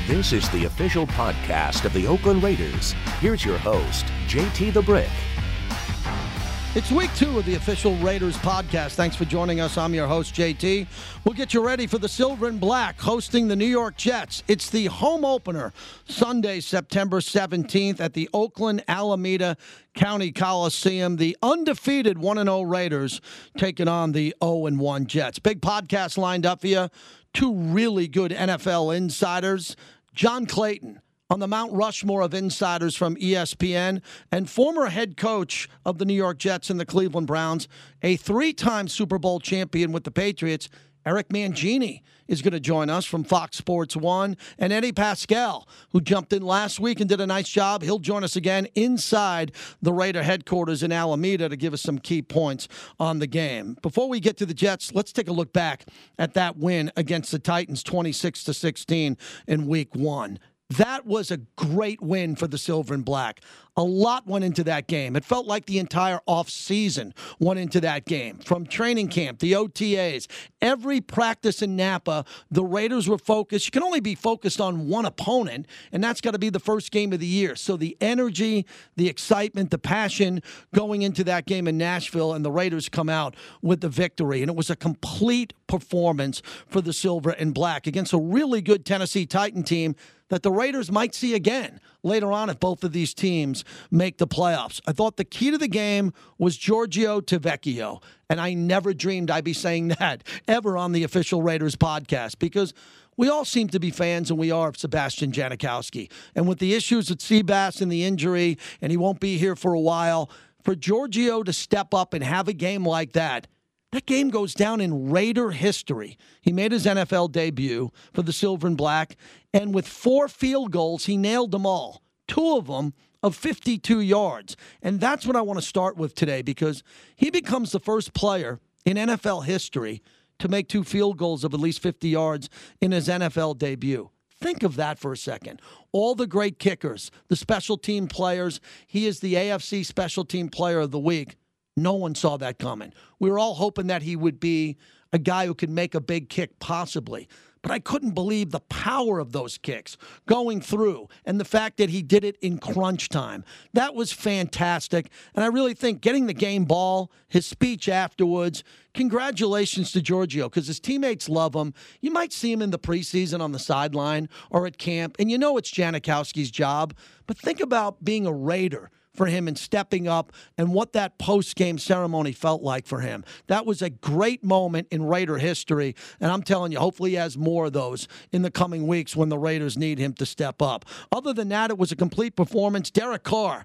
This is the official podcast of the Oakland Raiders. Here's your host, JT the Brick. It's week 2 of the official Raiders podcast. Thanks for joining us. I'm your host, JT. We'll get you ready for the Silver and Black hosting the New York Jets. It's the home opener Sunday, September 17th at the Oakland Alameda County Coliseum. The undefeated 1-0 Raiders taking on the 0-1 Jets. Big podcast lined up for you. 2 really good NFL insiders. John Clayton on the Mount Rushmore of insiders from ESPN, and former head coach of the New York Jets and the Cleveland Browns, a 3-time Super Bowl champion with the Patriots, Eric Mangini, is going to join us from Fox Sports 1, and Eddie Pascal, who jumped in last week and did a nice job. He'll join us again inside the Raider headquarters in Alameda to give us some key points on the game. Before we get to the Jets, let's take a look back at that win against the Titans, 26-16 in Week 1. That was a great win for the Silver and Black. A lot went into that game. It felt like the entire offseason went into that game. From training camp, the OTAs, every practice in Napa, the Raiders were focused. You can only be focused on one opponent, and that's got to be the first game of the year. So the energy, the excitement, the passion going into that game in Nashville, and the Raiders come out with the victory. And it was a complete performance for the Silver and Black against a really good Tennessee Titan team that the Raiders might see again later on if both of these teams make the playoffs. I thought the key to the game was Giorgio Tavecchio, and I never dreamed I'd be saying that ever on the official Raiders podcast, because we all seem to be fans, and we are, of Sebastian Janikowski. And with the issues at Seabass and the injury, and he won't be here for a while, for Giorgio to step up and have a game like that, that game goes down in Raider history. He made his NFL debut for the Silver and Black, and with 4 field goals, he nailed them all. 2 of them of 52 yards. And that's what I want to start with today, because he becomes the first player in NFL history to make 2 field goals of at least 50 yards in his NFL debut. Think of that for a second. All the great kickers, the special team players, he is the AFC Special Team Player of the Week. No one saw that coming. We were all hoping that he would be a guy who could make a big kick possibly. But I couldn't believe the power of those kicks going through and the fact that he did it in crunch time. That was fantastic. And I really think getting the game ball, his speech afterwards, congratulations to Giorgio, because his teammates love him. You might see him in the preseason on the sideline or at camp, and you know it's Janikowski's job. But think about being a Raider for him and stepping up and what that post-game ceremony felt like for him. That was a great moment in Raider history, and I'm telling you, hopefully he has more of those in the coming weeks when the Raiders need him to step up. Other than that, it was a complete performance. Derek Carr,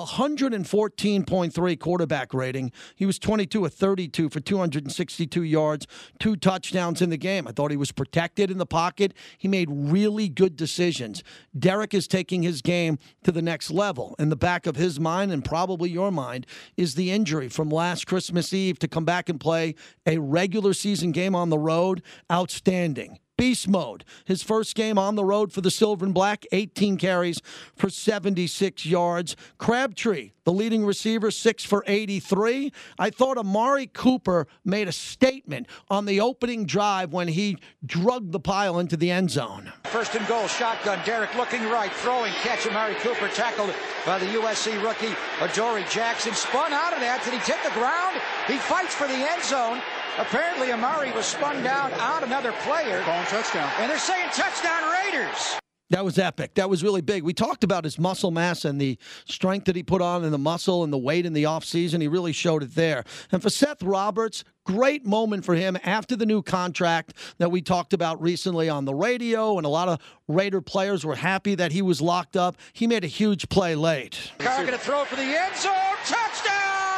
114.3 quarterback rating. He was 22 of 32 for 262 yards, 2 touchdowns in the game. I thought he was protected in the pocket. He made really good decisions. Derek is taking his game to the next level. In the back of his mind, and probably your mind, is the injury from last Christmas Eve to come back and play a regular season game on the road. Outstanding. Beast mode. His first game on the road for the Silver and Black, 18 carries for 76 yards. Crabtree, the leading receiver, 6 for 83. I thought Amari Cooper made a statement on the opening drive when he drugged the pile into the end zone. First and goal, shotgun. Derek looking right, throwing, catch. Amari Cooper tackled by the USC rookie Adoree Jackson. Spun out of that. Did he hit the ground? He fights for the end zone. Apparently, Amari was spun down on another player. Calling touchdown. And they're saying touchdown Raiders. That was epic. That was really big. We talked about his muscle mass and the strength that he put on and the muscle and the weight in the offseason. He really showed it there. And for Seth Roberts, great moment for him after the new contract that we talked about recently on the radio, and a lot of Raider players were happy that he was locked up. He made a huge play late. Carr going to throw for the end zone. Touchdown!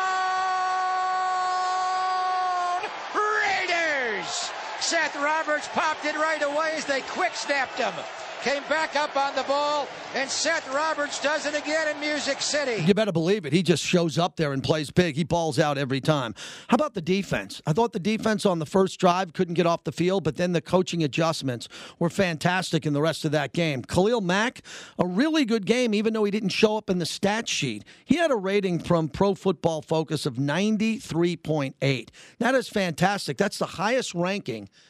Seth Roberts popped it right away as they quick snapped him. Came back up on the ball, and Seth Roberts does it again in Music City. You better believe it. He just shows up there and plays big. He balls out every time. How about the defense? I thought the defense on the first drive couldn't get off the field, but then the coaching adjustments were fantastic in the rest of that game. Khalil Mack, a really good game, even though he didn't show up in the stat sheet. He had a rating from Pro Football Focus of 93.8. That is fantastic. That's the highest ranking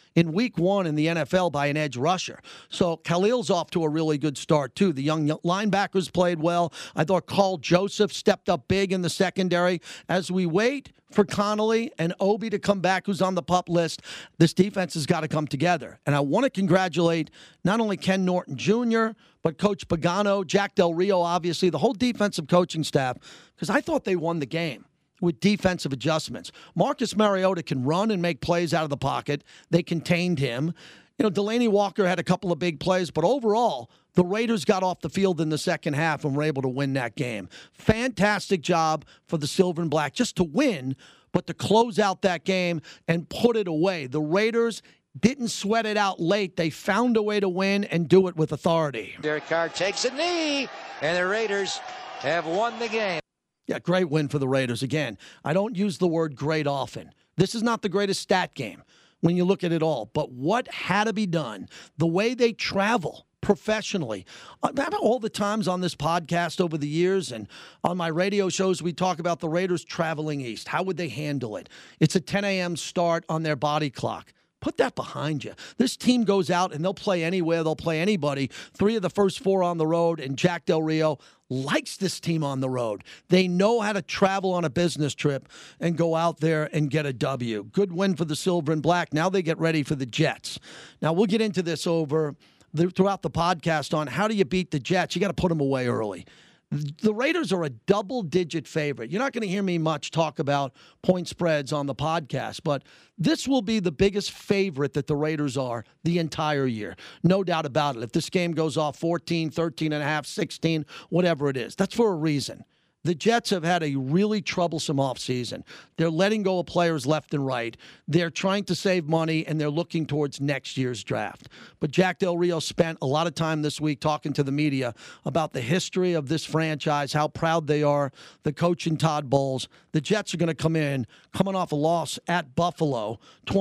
in week 1 in the NFL by an edge rusher. So Khalil's off to a really good start, too. The young linebackers played well. I thought Carl Joseph stepped up big in the secondary. As we wait for Connolly and Obi to come back, who's on the PUP list, this defense has got to come together. And I want to congratulate not only Ken Norton Jr., but Coach Pagano, Jack Del Rio, obviously, the whole defensive coaching staff, because I thought they won the game with defensive adjustments. Marcus Mariota can run and make plays out of the pocket. They contained him. Delaney Walker had a couple of big plays, but overall, the Raiders got off the field in the second half and were able to win that game. Fantastic job for the Silver and Black just to win, but to close out that game and put it away. The Raiders didn't sweat it out late. They found a way to win and do it with authority. Derek Carr takes a knee, and the Raiders have won the game. Yeah, great win for the Raiders. Again, I don't use the word great often. This is not the greatest stat game when you look at it all. But what had to be done, the way they travel professionally. All the times on this podcast over the years and on my radio shows, we talk about the Raiders traveling east. How would they handle it? It's a 10 a.m. start on their body clock. Put that behind you. This team goes out and they'll play anywhere. They'll play anybody. 3 of the first 4 on the road, and Jack Del Rio likes this team on the road. They know how to travel on a business trip and go out there and get a W. Good win for the Silver and Black. Now they get ready for the Jets. Now we'll get into this throughout the podcast on how do you beat the Jets. You got to put them away early. The Raiders are a double-digit favorite. You're not going to hear me much talk about point spreads on the podcast, but this will be the biggest favorite that the Raiders are the entire year. No doubt about it. If this game goes off 14, 13 and a half, 16, whatever it is, that's for a reason. The Jets have had a really troublesome offseason. They're letting go of players left and right. They're trying to save money, and they're looking towards next year's draft. But Jack Del Rio spent a lot of time this week talking to the media about the history of this franchise, how proud they are, the coach and Todd Bowles. The Jets are going to come in, coming off a loss at Buffalo,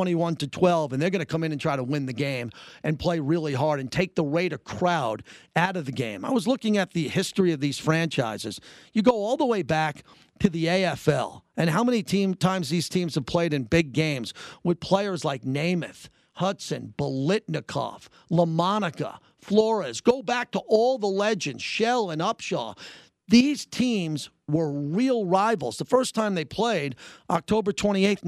21-12, and they're going to come in and try to win the game and play really hard and take the Raider crowd out of the game. I was looking at the history of these franchises. You go all the way back to the AFL and how many times these teams have played in big games with players like Namath, Hudson, Biletnikoff, LaMonica, Flores. Go back to all the legends, Shell and Upshaw. These teams were real rivals. The first time they played, October 28th,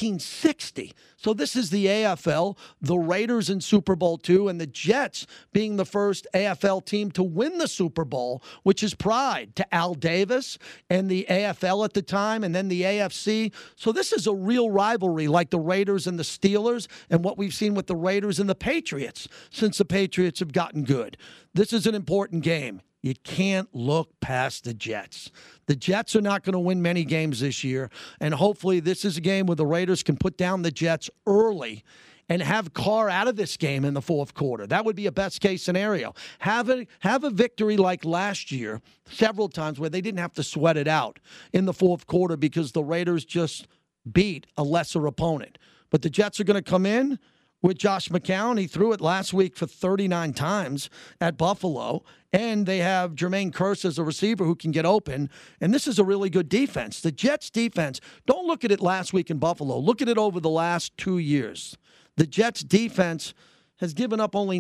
1960. So this is the AFL, the Raiders in Super Bowl II, and the Jets being the first AFL team to win the Super Bowl, which is pride to Al Davis and the AFL at the time, and then the AFC. So this is a real rivalry like the Raiders and the Steelers and what we've seen with the Raiders and the Patriots since the Patriots have gotten good. This is an important game. You can't look past the Jets. The Jets are not going to win many games this year, and hopefully this is a game where the Raiders can put down the Jets early and have Carr out of this game in the fourth quarter. That would be a best-case scenario. Have a victory like last year several times where they didn't have to sweat it out in the fourth quarter because the Raiders just beat a lesser opponent. But the Jets are going to come in with Josh McCown. He threw it last week for 39 times at Buffalo. And they have Jermaine Kearse as a receiver who can get open. And this is a really good defense. The Jets' defense, don't look at it last week in Buffalo. Look at it over the last 2 years. The Jets' defense has given up only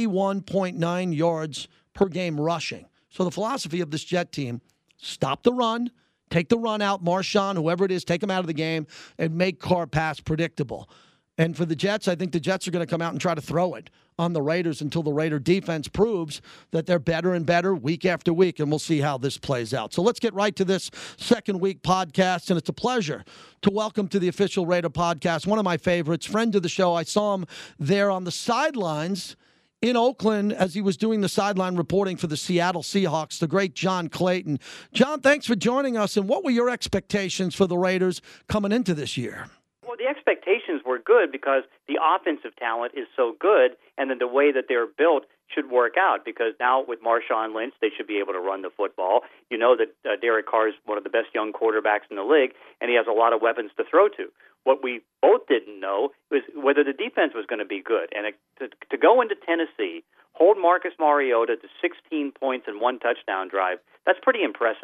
91.9 yards per game rushing. So the philosophy of this Jet team, stop the run, take the run out, Marshawn, whoever it is, take him out of the game, and make Carr pass predictable. And for the Jets, I think the Jets are going to come out and try to throw it on the Raiders until the Raider defense proves that they're better and better week after week, and we'll see how this plays out. So let's get right to this second week podcast, and it's a pleasure to welcome to the official Raider podcast one of my favorites, friend of the show. I saw him there on the sidelines in Oakland as he was doing the sideline reporting for the Seattle Seahawks, the great John Clayton. John, thanks for joining us, and what were your expectations for the Raiders coming into this year? Well, the expectations were good because the offensive talent is so good, and then the way that they're built should work out because now with Marshawn Lynch, they should be able to run the football. You know that Derek Carr is one of the best young quarterbacks in the league, and he has a lot of weapons to throw to. What we both didn't know was whether the defense was going to be good. And to go into Tennessee, hold Marcus Mariota to 16 points and 1 touchdown drive, that's pretty impressive.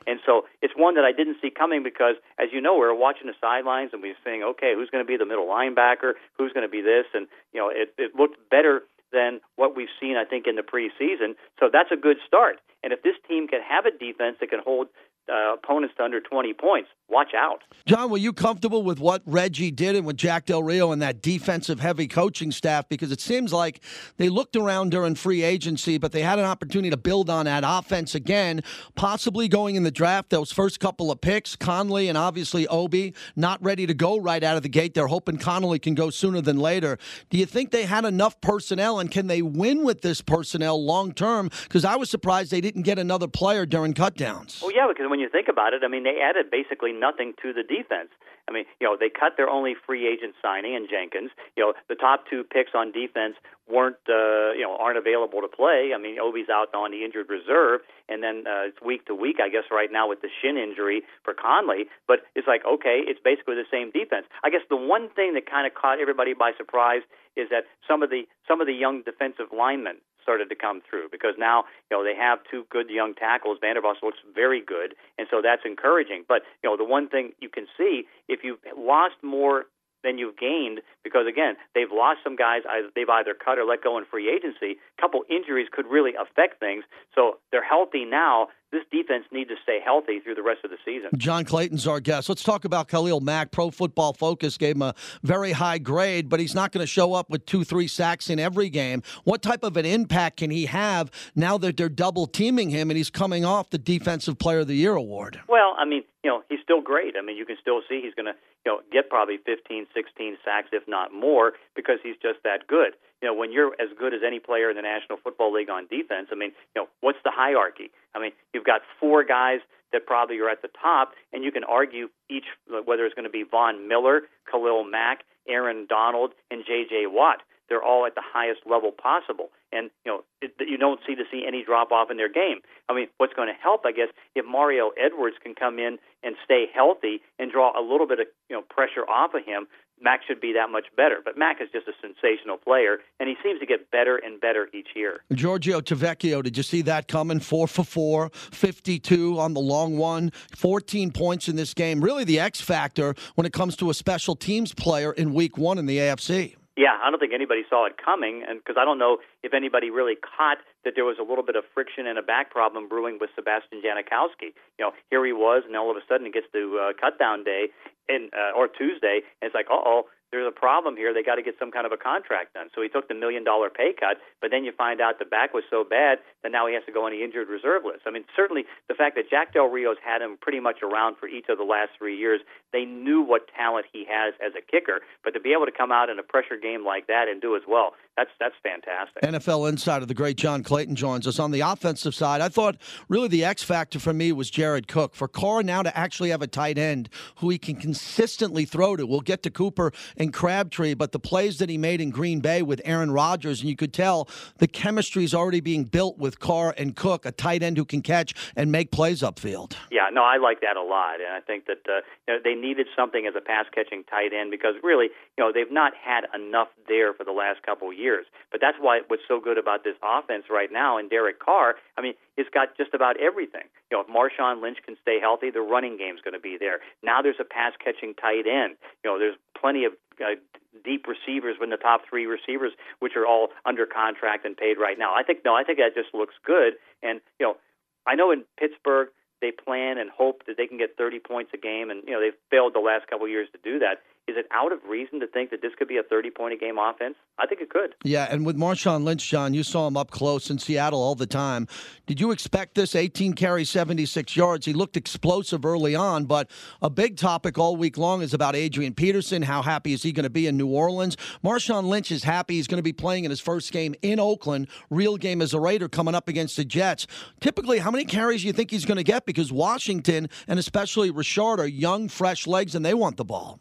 And so it's one that I didn't see coming because, as you know, we were watching the sidelines and we were saying, okay, who's going to be the middle linebacker? Who's going to be this? And, it looked better than what we've seen, I think, in the preseason. So that's a good start. And if this team can have a defense that can hold opponents to under 20 points, watch out. John, were you comfortable with what Reggie did and with Jack Del Rio and that defensive-heavy coaching staff? Because it seems like they looked around during free agency, but they had an opportunity to build on that offense again, possibly going in the draft, those first couple of picks, Conley and obviously Obi, not ready to go right out of the gate. They're hoping Connolly can go sooner than later. Do you think they had enough personnel, and can they win with this personnel long-term? Because I was surprised they didn't get another player during cutdowns. Well, yeah, because when you think about it, I mean, they added basically nothing to the defense. I mean, they cut their only free agent signing in Jenkins. The top two picks on defense aren't available to play. I mean, Obi's out on the injured reserve, and then it's week to week, I guess, right now with the shin injury for Conley. But it's like, okay, it's basically the same defense. I guess the one thing that kind of caught everybody by surprise is that some of the young defensive linemen started to come through, because now they have two good young tackles. Vanderbilt looks very good, and so that's encouraging. But the one thing you can see, if you've lost more than you've gained, because again, they've lost some guys they've either cut or let go in free agency. A couple injuries could really affect things. So they're healthy now. This defense needs to stay healthy through the rest of the season. John Clayton's our guest. Let's talk about Khalil Mack. Pro Football Focus gave him a very high grade, but he's not going to show up with 2-3 sacks in every game. What type of an impact can he have now that they're double teaming him and he's coming off the Defensive Player of the Year award? Well, I mean, he's still great. I mean, you can still see he's going to get probably 15, 16 sacks, if not more, because he's just that good. When you're as good as any player in the National Football League on defense, I mean, what's the hierarchy? I mean, you've got four guys that probably are at the top, and you can argue each, whether it's going to be Von Miller, Khalil Mack, Aaron Donald, and J.J. Watt. They're all at the highest level possible. And, you don't see any drop-off in their game. I mean, what's going to help, I guess, if Mario Edwards can come in and stay healthy and draw a little bit of pressure off of him, Mack should be that much better. But Mack is just a sensational player, and he seems to get better and better each year. Giorgio Tavecchio, did you see that coming? 4 for 4, 52 on the long one, 14 points in this game. Really the X factor when it comes to a special teams player in Week 1 in the AFC. Yeah, I don't think anybody saw it coming, and because I don't know if anybody really caught that there was a little bit of friction and a back problem brewing with Sebastian Janikowski. Here he was, and all of a sudden it gets to cutdown day or Tuesday, and it's like, there's a problem here. They got to get some kind of a contract done. So he took the $1 million pay cut, but then you find out the back was so bad that now he has to go on the injured reserve list. I mean, certainly the fact that Jack Del Rio's had him pretty much around for each of the last 3 years, they knew what talent he has as a kicker. But to be able to come out in a pressure game like that and do as well, that's fantastic. NFL insider, the great John Clayton, joins us. On the offensive side, I thought really the X factor for me was Jared Cook. For Carr now to actually have a tight end who he can consistently throw to. We'll get to Cooper and Crabtree, but the plays that he made in Green Bay with Aaron Rodgers, and you could tell the chemistry is already being built with Carr and Cook, a tight end who can catch and make plays upfield. Yeah, no, I like that a lot, and I think that they needed something as a pass-catching tight end because really, they've not had enough there for the last couple of years. But that's what's so good about this offense right now, and Derek Carr, I mean, it's got just about everything. If Marshawn Lynch can stay healthy, the running game's going to be there. Now there's a pass-catching tight end. There's plenty of deep receivers in the top 3 receivers, which are all under contract and paid right now. I think that just looks good. And, I know in Pittsburgh they plan and hope that they can get 30 points a game, and, they've failed the last couple of years to do that. Is it out of reason to think that this could be a 30-point-a-game offense? I think it could. Yeah, and with Marshawn Lynch, John, you saw him up close in Seattle all the time. Did you expect this? 18 carries, 76 yards. He looked explosive early on, but a big topic all week long is about Adrian Peterson. How happy is he going to be in New Orleans? Marshawn Lynch is happy. He's going to be playing in his first game in Oakland, real game as a Raider coming up against the Jets. Typically, how many carries do you think he's going to get? Because Washington and especially Richard are young, fresh legs, and they want the ball.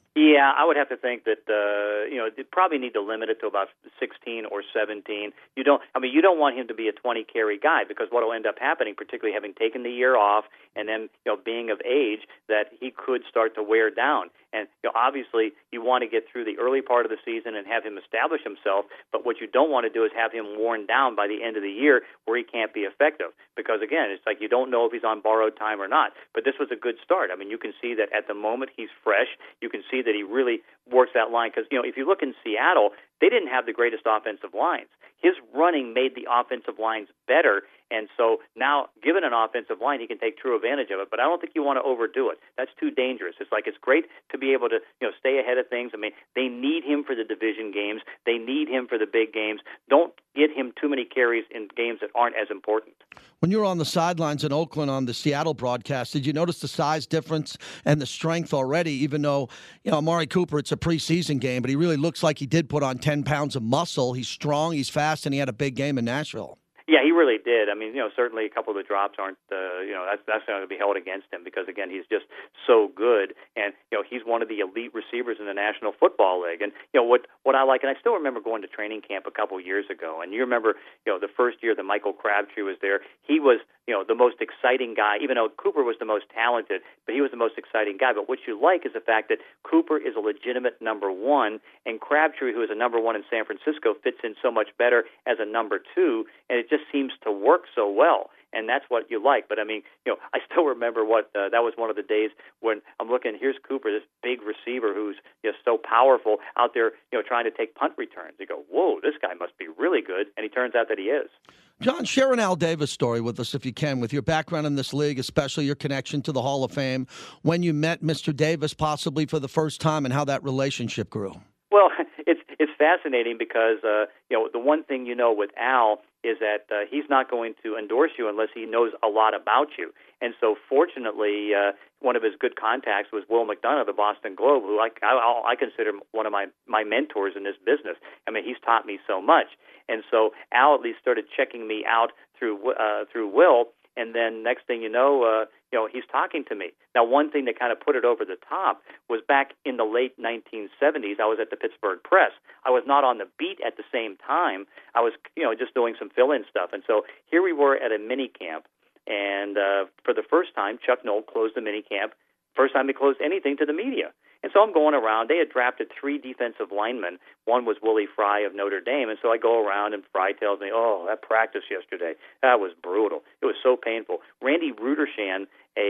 Yeah, I would have to think that they probably need to limit it to about 16 or 17. You don't want him to be a 20 carry guy, because what will end up happening, particularly having taken the year off and then being of age, that he could start to wear down. And obviously you want to get through the early part of the season and have him establish himself, but what you don't want to do is have him worn down by the end of the year where he can't be effective, because again, it's like you don't know if he's on borrowed time or not. But this was a good start. I mean, you can see that at the moment he's fresh. You can see that he really works that line, because if you look in Seattle, they didn't have the greatest offensive lines. His running made the offensive lines better, and so now, given an offensive line, he can take true advantage of it. But I don't think you want to overdo it. That's too dangerous. It's great to be able to stay ahead of things. I mean, they need him for the division games. They need him for the big games. Don't get him too many carries in games that aren't as important. When you were on the sidelines in Oakland on the Seattle broadcast, did you notice the size difference and the strength already, even though, Amari Cooper, it's a preseason game, but he really looks like he did put on 10 pounds of muscle. He's strong, he's fast, and he had a big game in Nashville. Yeah, he really did. I mean, certainly a couple of the drops aren't, that's going to be held against him, because, again, he's just so good. And, he's one of the elite receivers in the National Football League. And, what I like, and I still remember going to training camp a couple of years ago, and you remember, the first year that Michael Crabtree was there, he was, the most exciting guy, even though Cooper was the most talented, but he was the most exciting guy. But what you like is the fact that Cooper is a legitimate number one, and Crabtree, who is a number one in San Francisco, fits in so much better as a number two, and it just seems to work so well. And that's what you like. But, I mean, I still remember that was one of the days when I'm looking, here's Cooper, this big receiver who's so powerful out there, trying to take punt returns. You go, whoa, this guy must be really good. And he turns out that he is. John, share an Al Davis story with us if you can, with your background in this league, especially your connection to the Hall of Fame, when you met Mr. Davis possibly for the first time and how that relationship grew. Well, it's fascinating because, the one thing with Al is that he's not going to endorse you unless he knows a lot about you. And so fortunately, one of his good contacts was Will McDonough of the Boston Globe, who I consider one of my mentors in this business. I mean, he's taught me so much. And so Al at least started checking me out through Will. And then next thing you know, he's talking to me. Now, one thing that kind of put it over the top was back in the late 1970s, I was at the Pittsburgh Press. I was not on the beat at the same time. I was, just doing some fill-in stuff. And so here we were at a mini camp. And for the first time, Chuck Noll closed the mini camp. First time he closed anything to the media. And so I'm going around. They had drafted 3 defensive linemen. One was Willie Fry of Notre Dame. And so I go around, and Fry tells me, that practice yesterday, that was brutal. It was so painful. Randy Rudershan,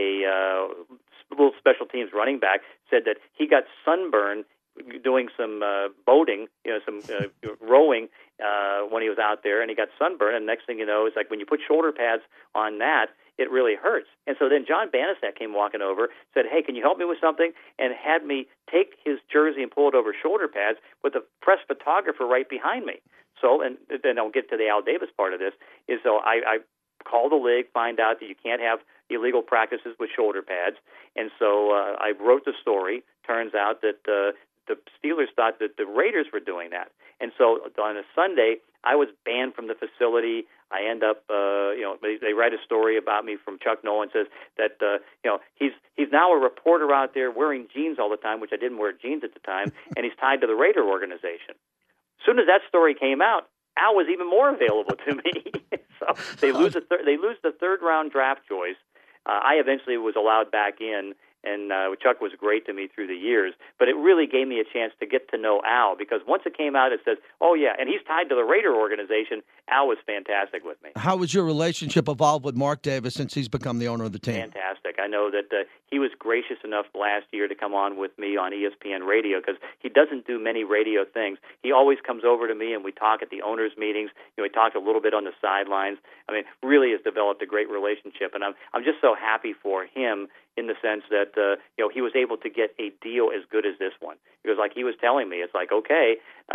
a little special teams running back, said that he got sunburned doing some boating, some rowing when he was out there, and he got sunburned. And next thing you know, it's like when you put shoulder pads on that, it really hurts. And so then John Banaszak came walking over, said, hey, can you help me with something? And had me take his jersey and pull it over shoulder pads with a press photographer right behind me. So, and then I'll get to the Al Davis part of this, is so I call the league, find out that you can't have illegal practices with shoulder pads. And so I wrote the story. Turns out that the Steelers thought that the Raiders were doing that. And so on a Sunday, I was banned from the facility. I end up, they write a story about me from Chuck Noll and says that, he's now a reporter out there wearing jeans all the time, which I didn't wear jeans at the time, and he's tied to the Raider organization. As soon as that story came out, Al was even more available to me. So they lose the third round draft choice. I eventually was allowed back in. And Chuck was great to me through the years. But it really gave me a chance to get to know Al, because once it came out, it says, oh, yeah, and he's tied to the Raider organization. Al was fantastic with me. How has your relationship evolved with Mark Davis since he's become the owner of the team? Fantastic. I know that he was gracious enough last year to come on with me on ESPN Radio, because he doesn't do many radio things. He always comes over to me, and we talk at the owners' meetings. We talk a little bit on the sidelines. I mean, really has developed a great relationship, and I'm just so happy for him in the sense that, he was able to get a deal as good as this one. Because like he was telling me, it's like, okay,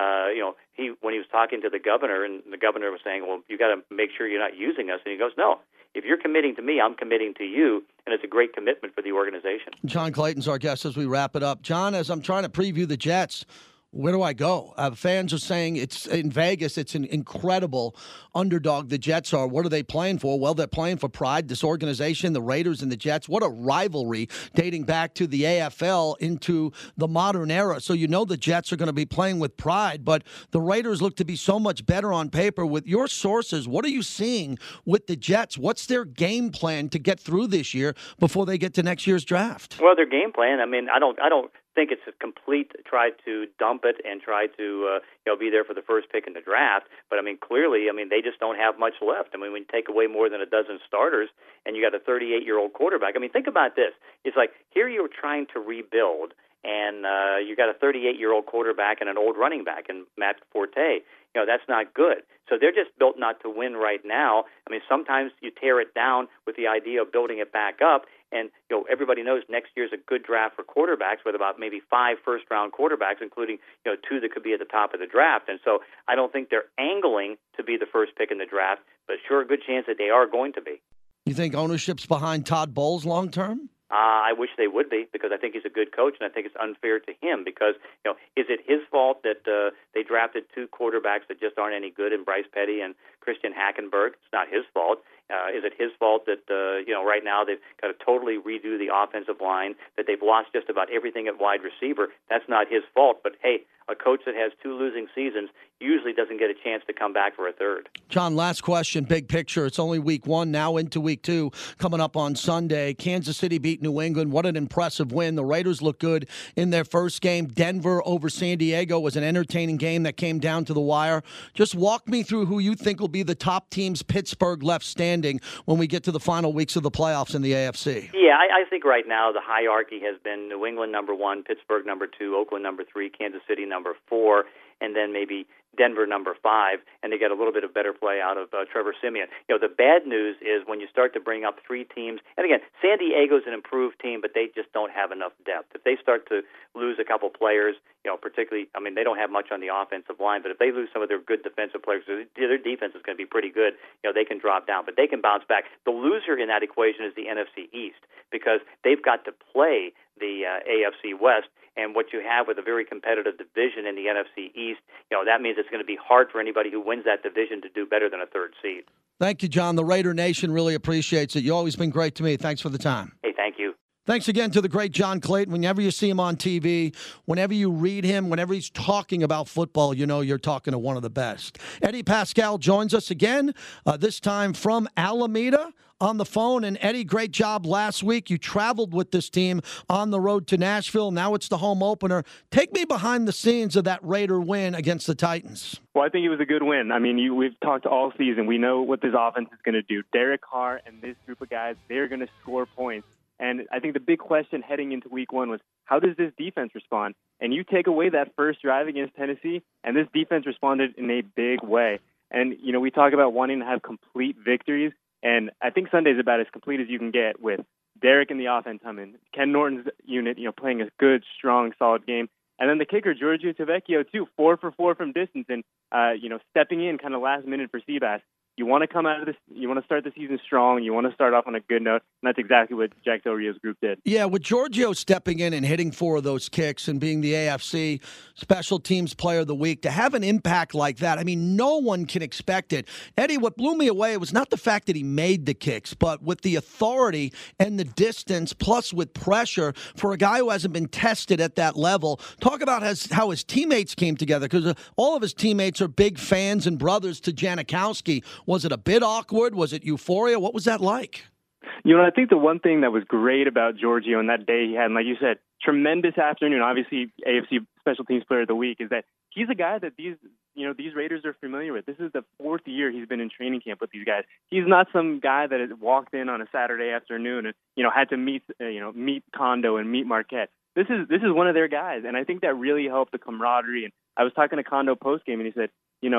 when he was talking to the governor, and the governor was saying, well, you got to make sure you're not using us. And he goes, no, if you're committing to me, I'm committing to you. And it's a great commitment for the organization. John Clayton's our guest as we wrap it up. John, as I'm trying to preview the Jets, Where do I go? Fans are saying it's in Vegas. It's an incredible underdog. The Jets are. What are they playing for? Well, they're playing for pride. This organization, the Raiders and the Jets. What a rivalry dating back to the AFL into the modern era. So you know the Jets are going to be playing with pride, but the Raiders look to be so much better on paper. With your sources, what are you seeing with the Jets? What's their game plan to get through this year before they get to next year's draft? Well, their game plan. I mean, I don't think it's a complete try to dump it and try to be there for the first pick in the draft. But I mean, clearly, they just don't have much left. I mean, when you take away more than a dozen starters and you got a 38-year-old quarterback. I mean, think about this. It's like here you're trying to rebuild, and you got a 38-year-old quarterback and an old running back and Matt Forte. That's not good. So they're just built not to win right now. I mean, sometimes you tear it down with the idea of building it back up. And, everybody knows next year's a good draft for quarterbacks with about maybe 5 first-round quarterbacks, including, 2 that could be at the top of the draft. And so I don't think they're angling to be the first pick in the draft, but sure a good chance that they are going to be. You think ownership's behind Todd Bowles long-term? I wish they would be, because I think he's a good coach, and I think it's unfair to him because, is it his fault that they drafted 2 quarterbacks that just aren't any good in Bryce Petty and Christian Hackenberg? It's not his fault. Is it his fault that, right now they've got to totally redo the offensive line, that they've lost just about everything at wide receiver? That's not his fault. But, hey, a coach that has 2 losing seasons usually doesn't get a chance to come back for a third. John, last question, big picture. It's only week 1, now into week 2, coming up on Sunday. Kansas City beat New England. What an impressive win. The Raiders look good in their first game. Denver over San Diego was an entertaining game that came down to the wire. Just walk me through who you think will be the top teams Pittsburgh left standing when we get to the final weeks of the playoffs in the AFC. Yeah, I think right now the hierarchy has been New England number 1, Pittsburgh number 2, Oakland number 3, Kansas City number 4, and then maybe Denver number 5, and they get a little bit of better play out of Trevor Siemian. The bad news is when you start to bring up 3 teams, and again, San Diego's an improved team, but they just don't have enough depth. If they start to lose a couple players, particularly, they don't have much on the offensive line, but if they lose some of their good defensive players, their defense is going to be pretty good. They can drop down, but they can bounce back. The loser in that equation is the NFC East, because they've got to play the AFC West. And what you have with a very competitive division in the NFC East, that means it's going to be hard for anybody who wins that division to do better than a 3rd seed. Thank you, John. The Raider Nation really appreciates it. You've always been great to me. Thanks for the time. Hey, thank you. Thanks again to the great John Clayton. Whenever you see him on TV, whenever you read him, whenever he's talking about football, you're talking to one of the best. Eddie Pascal joins us again, this time from Alameda on the phone. And Eddie, great job last week. You traveled with this team on the road to Nashville. Now it's the home opener. Take me behind the scenes of that Raider win against the Titans. Well, I think it was a good win. We've talked all season. We know what this offense is going to do. Derek Carr and this group of guys, they're going to score points. And I think the big question heading into week 1 was, how does this defense respond? And you take away that first drive against Tennessee, and this defense responded in a big way. And, we talk about wanting to have complete victories, and I think Sunday's about as complete as you can get with Derek and the offense humming, Ken Norton's unit, playing a good, strong, solid game. And then the kicker, Giorgio Tavecchio, too, 4 for 4 from distance and, stepping in kind of last minute for Seabass. You want to come out of this, you want to start the season strong, you want to start off on a good note, and that's exactly what Jack Del Rio's group did. Yeah, with Giorgio stepping in and hitting 4 of those kicks and being the AFC Special Teams Player of the Week, to have an impact like that, no one can expect it. Eddie, what blew me away was not the fact that he made the kicks, but with the authority and the distance, plus with pressure for a guy who hasn't been tested at that level. Talk about how his teammates came together, because all of his teammates are big fans and brothers to Janikowski. Was it a bit awkward? Was it euphoria? What was that like? I think the one thing that was great about Giorgio on that day he had, and like you said, tremendous afternoon, obviously AFC Special Teams Player of the Week, is that he's a guy that these Raiders are familiar with. This is the 4th year he's been in training camp with these guys. He's not some guy that has walked in on a Saturday afternoon and, had to meet Kondo and meet Marquette. This is one of their guys, and I think that really helped the camaraderie. And I was talking to Kondo post-game, and he said,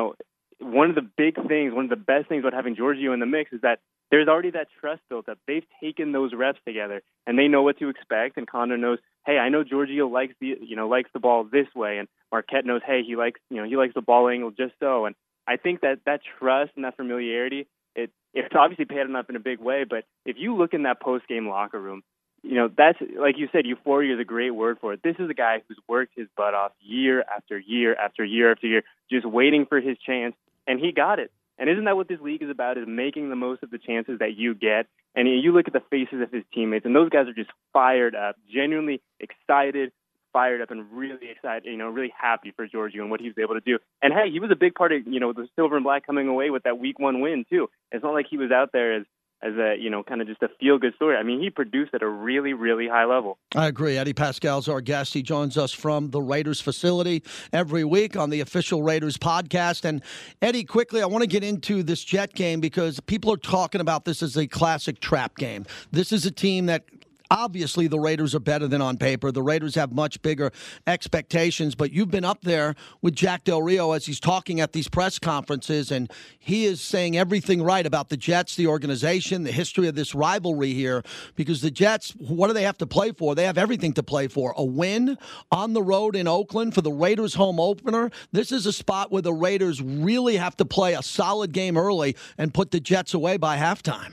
one of the big things, one of the best things about having Giorgio in the mix is that there's already that trust built up. They've taken those reps together, and they know what to expect. And Kondo knows, hey, I know Giorgio likes the ball this way, and Marquette knows, hey, he likes the ball angle just so. And I think that trust and that familiarity, it's obviously paid enough in a big way. But if you look in that post game locker room, that's, like you said, euphoria is a great word for it. This is a guy who's worked his butt off year after year after year after year, just waiting for his chance, and he got it. And isn't that what this league is about, is making the most of the chances that you get? And you look at the faces of his teammates, and those guys are just fired up, genuinely excited, fired up, and really excited, really happy for Giorgio and what he was able to do. And, hey, he was a big part of, the Silver and Black coming away with that Week 1 win, too. It's not like he was out there as a, kind of just a feel-good story. I mean, he produced at a really, really high level. I agree. Eddie Pascal's our guest. He joins us from the Raiders facility every week on the official Raiders podcast. And, Eddie, quickly, I want to get into this Jet game because people are talking about this as a classic trap game. This is a team that obviously the Raiders are better than on paper. The Raiders have much bigger expectations, but you've been up there with Jack Del Rio as he's talking at these press conferences, and he is saying everything right about the Jets, the organization, the history of this rivalry here, because the Jets, what do they have to play for? They have everything to play for. A win on the road in Oakland for the Raiders home opener. This is a spot where the Raiders really have to play a solid game early and put the Jets away by halftime.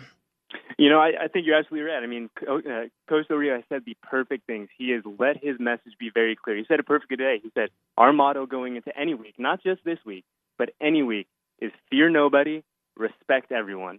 I think you're absolutely right. I mean, Coach Del Rio has said the perfect things. He has let his message be very clear. He said it perfectly today. He said, our motto going into any week, not just this week, but any week, is fear nobody, respect everyone.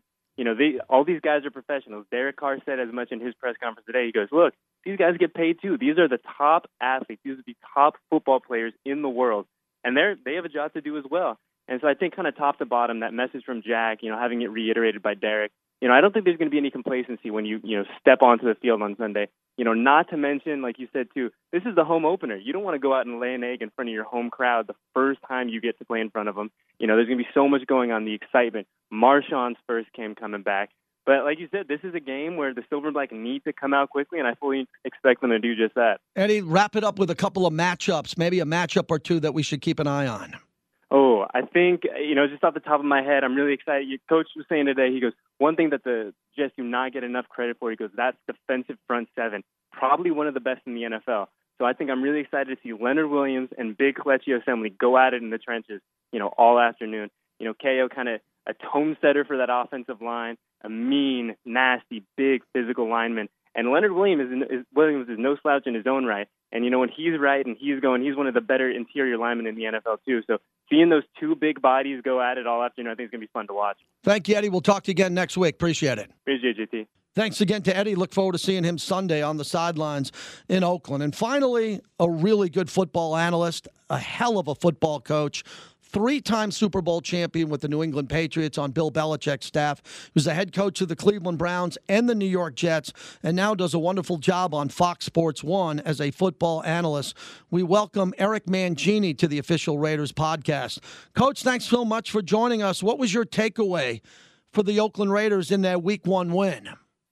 All these guys are professionals. Derek Carr said as much in his press conference today. He goes, look, these guys get paid too. These are the top athletes. These are the top football players in the world. And they have a job to do as well. And so I think kind of top to bottom, that message from Jack, having it reiterated by Derek, I don't think there's going to be any complacency when you step onto the field on Sunday. Not to mention, like you said, too, this is the home opener. You don't want to go out and lay an egg in front of your home crowd the first time you get to play in front of them. There's going to be so much going on, the excitement. Marshawn's first game coming back. But like you said, this is a game where the Silver and Black need to come out quickly, and I fully expect them to do just that. Eddie, wrap it up with a couple of matchups, maybe a matchup or two that we should keep an eye on. Oh, I think, just off the top of my head, I'm really excited. Your coach was saying today, he goes, one thing that the Jets do not get enough credit for, he goes, that's defensive front seven. Probably one of the best in the NFL. So I think I'm really excited to see Leonard Williams and Big Kelechi Assembly go at it in the trenches, all afternoon. KO kind of a tone setter for that offensive line, a mean, nasty, big physical lineman. And Leonard Williams is no slouch in his own right. And, when he's right and he's going, he's one of the better interior linemen in the NFL, too. So seeing those two big bodies go at it all afternoon, I think it's going to be fun to watch. Thank you, Eddie. We'll talk to you again next week. Appreciate it. Appreciate you, JT. Thanks again to Eddie. Look forward to seeing him Sunday on the sidelines in Oakland. And finally, a really good football analyst, a hell of a football coach, 3-time Super Bowl champion with the New England Patriots on Bill Belichick's staff. He was the head coach of the Cleveland Browns and the New York Jets, and now does a wonderful job on Fox Sports 1 as a football analyst. We welcome Eric Mangini to the official Raiders podcast. Coach, thanks so much for joining us. What was your takeaway for the Oakland Raiders in their Week 1 win?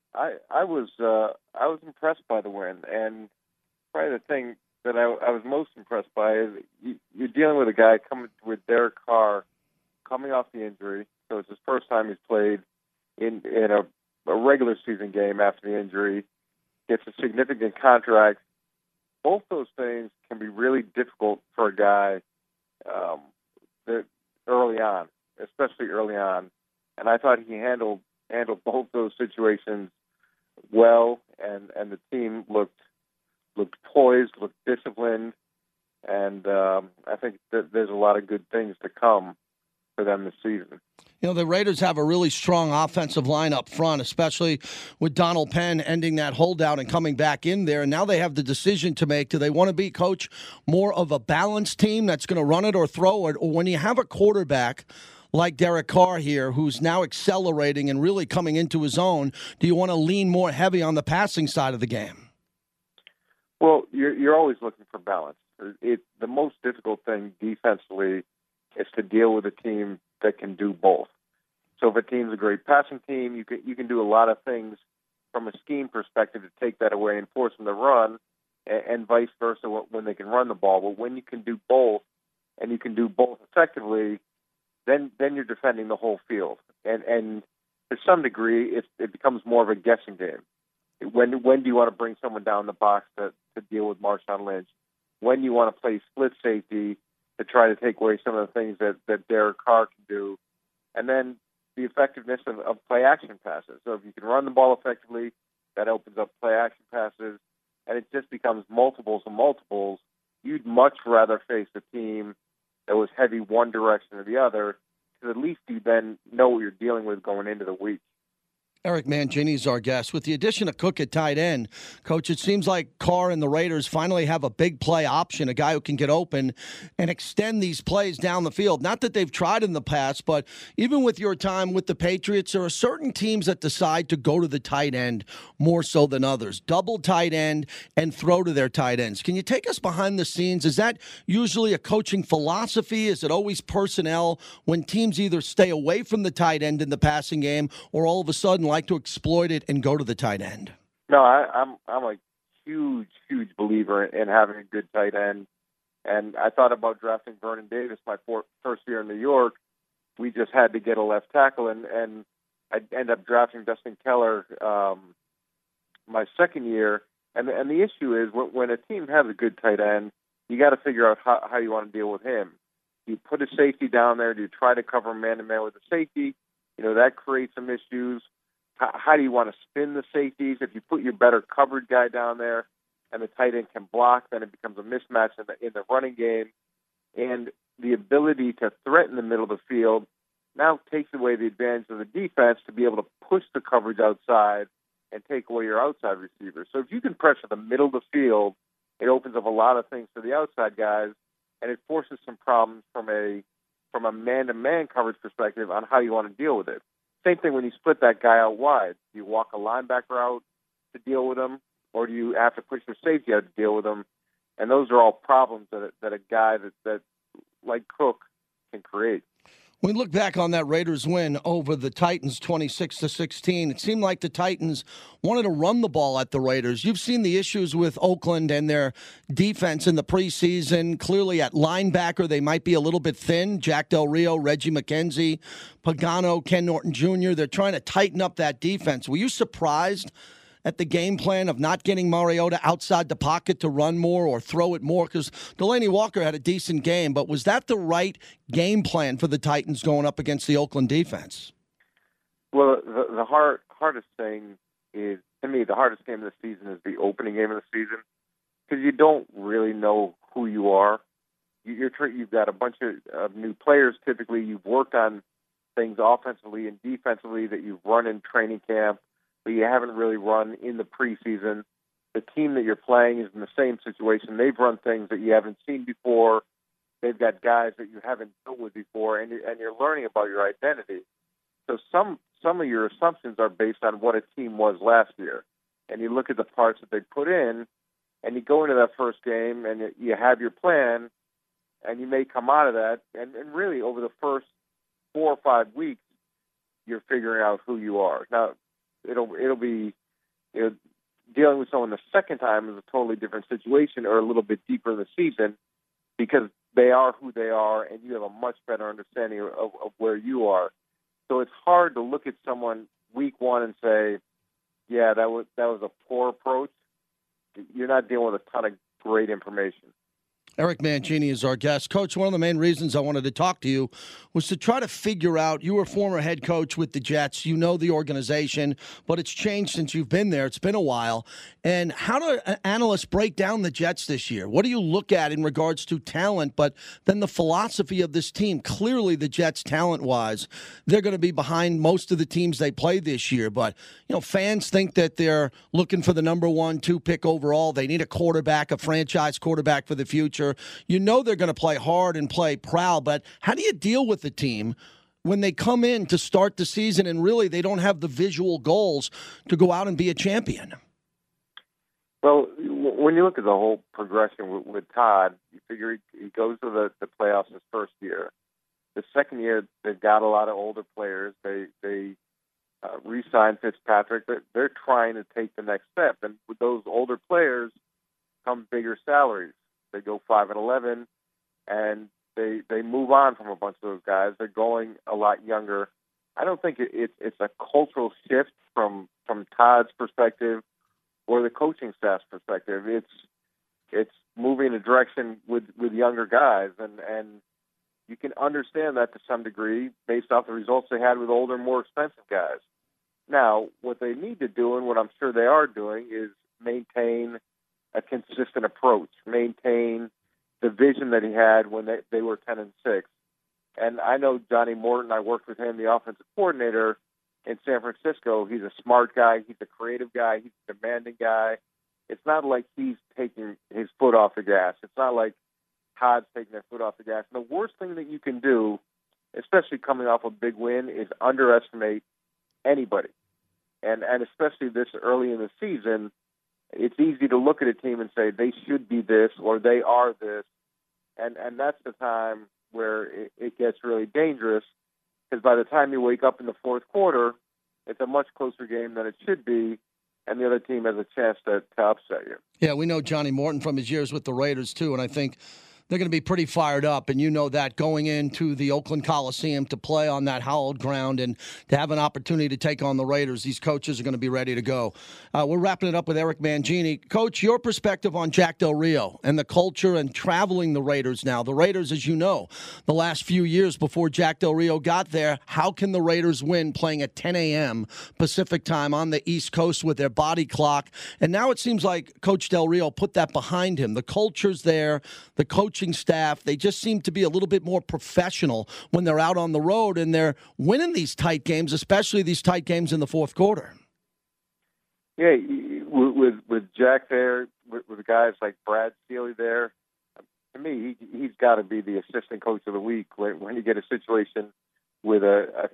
I was impressed by the win, and probably the thing that I was most impressed by is you're dealing with a guy coming with Derek Carr coming off the injury, so it's his first time he's played in a regular season game after the injury, gets a significant contract. Both those things can be really difficult for a guy that early on, especially early on. And I thought he handled both those situations well, and the team looked poised, looked disciplined, and I think that there's a lot of good things to come for them this season. The Raiders have a really strong offensive line up front, especially with Donald Penn ending that holdout and coming back in there. And now they have the decision to make. Do they want to be, Coach, more of a balanced team that's going to run it or throw it? Or when you have a quarterback like Derek Carr here, who's now accelerating and really coming into his own, do you want to lean more heavy on the passing side of the game? Well, you're always looking for balance. The most difficult thing defensively is to deal with a team that can do both. So if a team's a great passing team, you can do a lot of things from a scheme perspective to take that away and force them to run, and vice versa when they can run the ball. But when you can do both, and you can do both effectively, then you're defending the whole field. And to some degree, it becomes more of a guessing game. When do you want to bring someone down the box to deal with Marshawn Lynch? When do you want to play split safety to try to take away some of the things that Derek Carr can do? And then the effectiveness of play action passes. So if you can run the ball effectively, that opens up play action passes, and it just becomes multiples and multiples. You'd much rather face a team that was heavy one direction or the other, because at least you then know what you're dealing with going into the week. Eric Mangini is our guest. With the addition of Cook at tight end, Coach, it seems like Carr and the Raiders finally have a big play option, a guy who can get open and extend these plays down the field. Not that they've tried in the past, but even with your time with the Patriots, there are certain teams that decide to go to the tight end more so than others. Double tight end and throw to their tight ends. Can you take us behind the scenes? Is that usually a coaching philosophy? Is it always personnel when teams either stay away from the tight end in the passing game or all of a sudden like to exploit it and go to the tight end? No, I'm a huge believer in having a good tight end, and I thought about drafting Vernon Davis my first year in New York. We just had to get a left tackle, and I ended up drafting Dustin Keller my second year. And the issue is when a team has a good tight end, you got to figure out how you want to deal with him. Do you put a safety down there? Do you try to cover man-to-man with a safety? That creates some issues. How do you want to spin the safeties? If you put your better covered guy down there and the tight end can block, then it becomes a mismatch in the running game. And the ability to threaten the middle of the field now takes away the advantage of the defense to be able to push the coverage outside and take away your outside receivers. So if you can pressure the middle of the field, it opens up a lot of things for the outside guys, and it forces some problems from a man-to-man coverage perspective on how you want to deal with it. Same thing when you split that guy out wide. Do you walk a linebacker out to deal with him, or do you have to push your safety out to deal with him? And those are all problems that a guy that like Cook can create. When we look back on that Raiders win over the Titans 26-16, it seemed like the Titans wanted to run the ball at the Raiders. You've seen the issues with Oakland and their defense in the preseason. Clearly at linebacker, they might be a little bit thin. Jack Del Rio, Reggie McKenzie, Pagano, Ken Norton Jr., they're trying to tighten up that defense. Were you surprised at the game plan of not getting Mariota outside the pocket to run more or throw it more? Because Delaney Walker had a decent game, but was that the right game plan for the Titans going up against the Oakland defense? Well, the hardest thing is, to me, the hardest game of the season is the opening game of the season, because you don't really know who you are. You've got a bunch of new players. Typically, you've worked on things offensively and defensively that you've run in training camp, but you haven't really run in the preseason. The team that you're playing is in the same situation. They've run things that you haven't seen before. They've got guys that you haven't dealt with before, and you're learning about your identity. So some of your assumptions are based on what a team was last year. And you look at the parts that they put in, and you go into that first game, and you have your plan, and you may come out of that. And really, over the first 4 or 5 weeks, you're figuring out who you are. Now, it'll be dealing with someone the second time is a totally different situation, or a little bit deeper in the season, because they are who they are, and you have a much better understanding of where you are. So it's hard to look at someone week one and say, yeah, that was a poor approach. You're not dealing with a ton of great information. Eric Mangini is our guest. Coach, one of the main reasons I wanted to talk to you was to try to figure out, you were a former head coach with the Jets, you know the organization, but it's changed since you've been there. It's been a while. And how do analysts break down the Jets this year? What do you look at in regards to talent, but then the philosophy of this team? Clearly the Jets, talent-wise, they're going to be behind most of the teams they play this year. But, fans think that they're looking for the number 1-2 pick overall. They need a quarterback, a franchise quarterback for the future. You know they're going to play hard and play proud, but how do you deal with the team when they come in to start the season and really they don't have the visual goals to go out and be a champion? Well, when you look at the whole progression with Todd, you figure he goes to the playoffs his first year. The second year, they've got a lot of older players. They re-signed Fitzpatrick. They're trying to take the next step, and with those older players come bigger salaries. They go 5-11, and they move on from a bunch of those guys. They're going a lot younger. I don't think it's a cultural shift from Todd's perspective or the coaching staff's perspective. It's moving in a direction with younger guys, and you can understand that to some degree based off the results they had with older, more expensive guys. Now, what they need to do, and what I'm sure they are doing, is maintain a consistent approach, maintain the vision that he had when they were 10-6. And I know Johnny Morton. I worked with him, the offensive coordinator in San Francisco. He's a smart guy. He's a creative guy. He's a demanding guy. It's not like he's taking his foot off the gas. It's not like Todd's taking their foot off the gas. And the worst thing that you can do, especially coming off a big win, is underestimate anybody. And especially this early in the season, it's easy to look at a team and say they should be this or they are this. And that's the time where it gets really dangerous, because by the time you wake up in the fourth quarter, it's a much closer game than it should be, and the other team has a chance to upset you. Yeah, we know Johnny Morton from his years with the Raiders, too, and I think they're going to be pretty fired up, and you know that going into the Oakland Coliseum to play on that hallowed ground and to have an opportunity to take on the Raiders, these coaches are going to be ready to go. We're wrapping it up with Eric Mangini. Coach, your perspective on Jack Del Rio and the culture and traveling the Raiders now. The Raiders, as you know, the last few years before Jack Del Rio got there, how can the Raiders win playing at 10 a.m. Pacific time on the East Coast with their body clock? And now it seems like Coach Del Rio put that behind him. The culture's there, the coaching staff, they just seem to be a little bit more professional when they're out on the road, and they're winning these tight games, especially these tight games in the fourth quarter. Yeah, with Jack there, with guys like Brad Steely there, to me, he's got to be the assistant coach of the week when you get a situation with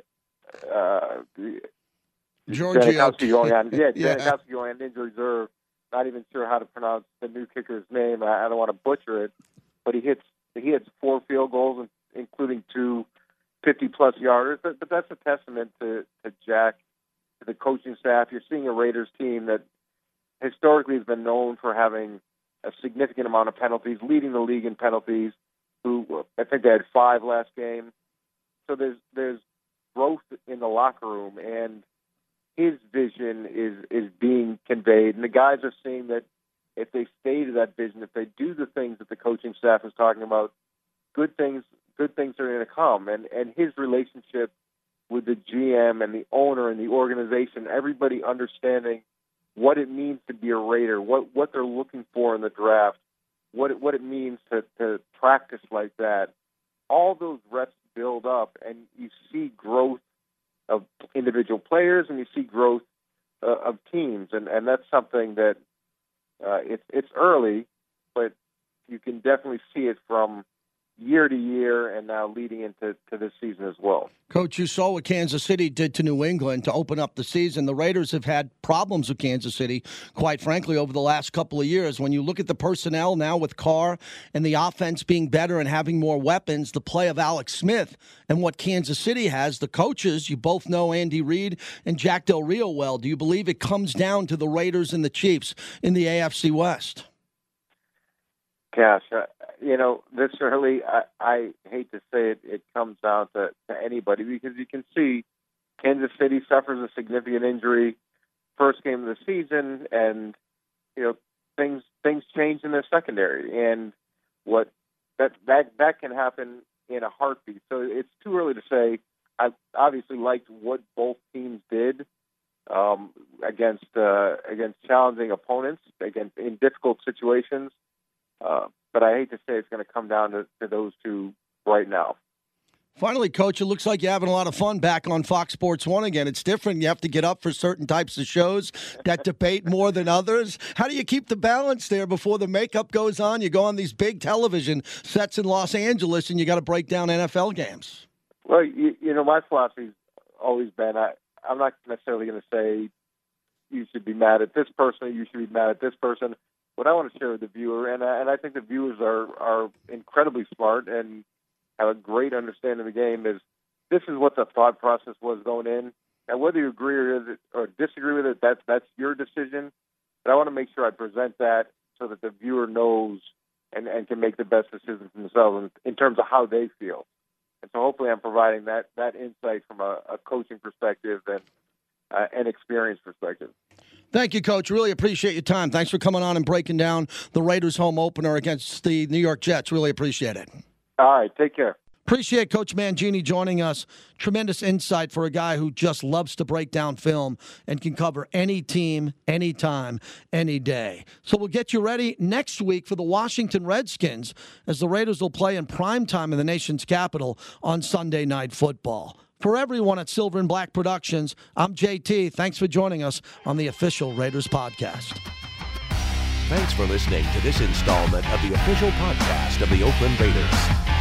Janikowski going on. Janikowski going on injury reserve. Not even sure how to pronounce the new kicker's name. I don't want to butcher it. But he hits 4 field goals, including 2 50-plus yarders. But that's a testament to Jack, to the coaching staff. You're seeing a Raiders team that historically has been known for having a significant amount of penalties, leading the league in penalties. I think they had 5 last game. So there's growth in the locker room, and his vision is being conveyed. And the guys are seeing that if they stay to that vision, if they do the things that the coaching staff is talking about, good things are going to come. And his relationship with the GM and the owner and the organization, everybody understanding what it means to be a Raider, what they're looking for in the draft, what it means to practice like that. All those reps build up, and you see growth of individual players, and you see growth of teams, and that's something that it's early, but you can definitely see it from year to year and now leading into this season as well. Coach, you saw what Kansas City did to New England to open up the season. The Raiders have had problems with Kansas City, quite frankly, over the last couple of years. When you look at the personnel now with Carr and the offense being better and having more weapons, the play of Alex Smith and what Kansas City has, the coaches, you both know Andy Reid and Jack Del Rio well. Do you believe it comes down to the Raiders and the Chiefs in the AFC West? Cash, this early, I hate to say it comes down to anybody, because you can see Kansas City suffers a significant injury first game of the season, and things change in their secondary, and what that can happen in a heartbeat. So it's too early to say. I obviously liked what both teams did against challenging opponents, in difficult situations. But I hate to say it's going to come down to those two right now. Finally, Coach, it looks like you're having a lot of fun back on Fox Sports 1 again. It's different. You have to get up for certain types of shows that debate more than others. How do you keep the balance there before the makeup goes on? You go on these big television sets in Los Angeles, and you got to break down NFL games. Well, my philosophy's always been I'm not necessarily going to say you should be mad at this person or you should be mad at this person. What I want to share with the viewer, and I think the viewers are incredibly smart and have a great understanding of the game, is this is what the thought process was going in. And whether you agree with it or disagree with it, that's your decision. But I want to make sure I present that so that the viewer knows and can make the best decision for themselves in terms of how they feel. And so hopefully I'm providing that insight from a coaching perspective and an experience perspective. Thank you, Coach. Really appreciate your time. Thanks for coming on and breaking down the Raiders home opener against the New York Jets. Really appreciate it. All right. Take care. Appreciate Coach Mangini joining us. Tremendous insight for a guy who just loves to break down film and can cover any team, anytime, any day. So we'll get you ready next week for the Washington Redskins as the Raiders will play in primetime in the nation's capital on Sunday Night Football. For everyone at Silver and Black Productions, I'm JT. Thanks for joining us on the official Raiders podcast. Thanks for listening to this installment of the official podcast of the Oakland Raiders.